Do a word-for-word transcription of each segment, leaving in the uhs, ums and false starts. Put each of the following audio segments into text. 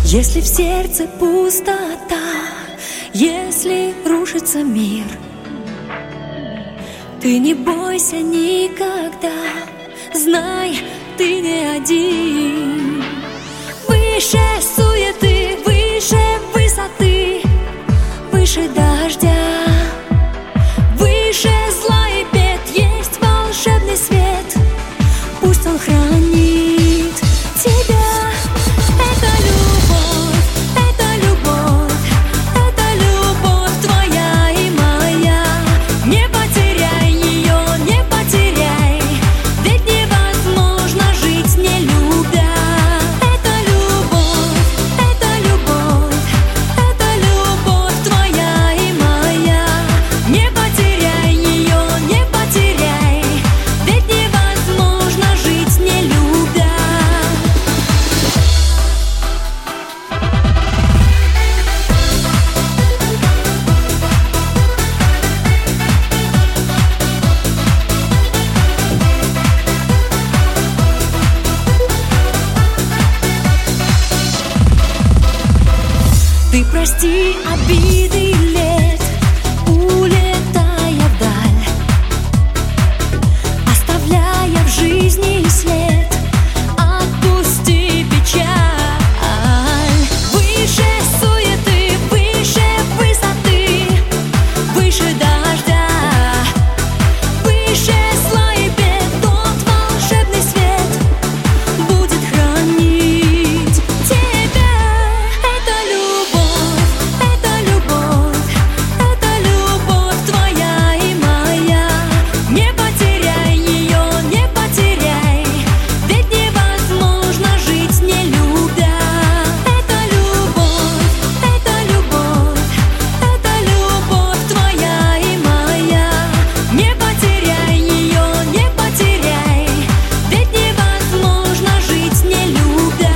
Если в сердце пустота, если рушится мир, ты не бойся никогда, знай, ты не один. Выше суеты, выше высоты, выше дождя, выше зла и бед есть волшебный свет. Пусть он хранит тебя. Это любовь, это любовь, это любовь твоя и моя. Не потеряй ее, не потеряй, ведь невозможно жить не любя. Это любовь, это любовь, это любовь твоя и моя. Не потеряй ее, не потеряй, ведь невозможно жить не любя. Ты прости обиды лет, улетая вдаль, оставляя в жизни след. Отпусти печаль. Выше суеты, выше высоты, выше дождя, выше зла и бед тот волшебный свет будет хранить тебя. Это любовь, это любовь, это любовь твоя и моя. Не потеряй ее, не потеряй, ведь невозможно жить не любя. Это любовь, это любовь, это любовь твоя и моя. Не потеряй ее, не потеряй, ведь невозможно жить не любя.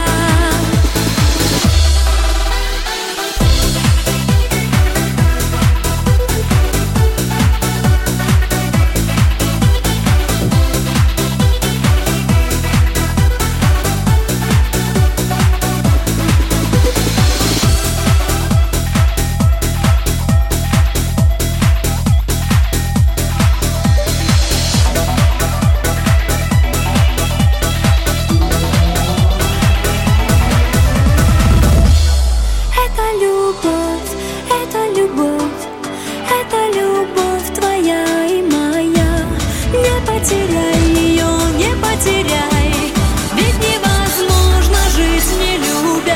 Это любовь, это любовь, это любовь твоя и моя. Не потеряй ее, не потеряй, ведь невозможно жить не любя.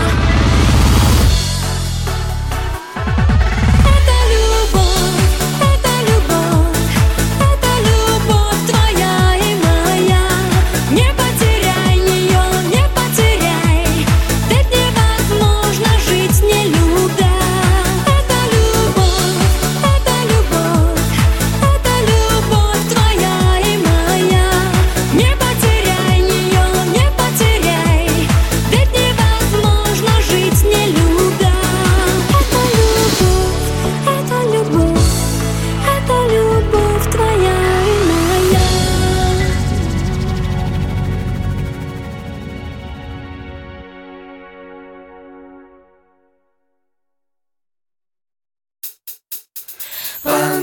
Это любовь, это любовь, это любовь твоя и моя. Не потеряй ее, не потеряй, ведь невозможно жить не любя. Это любовь, это любовь, это любовь твоя и моя. Не потеряй ее, не потеряй, ведь невозможно жить не любя. Это любовь, это любовь, это любовь твоя и моя. One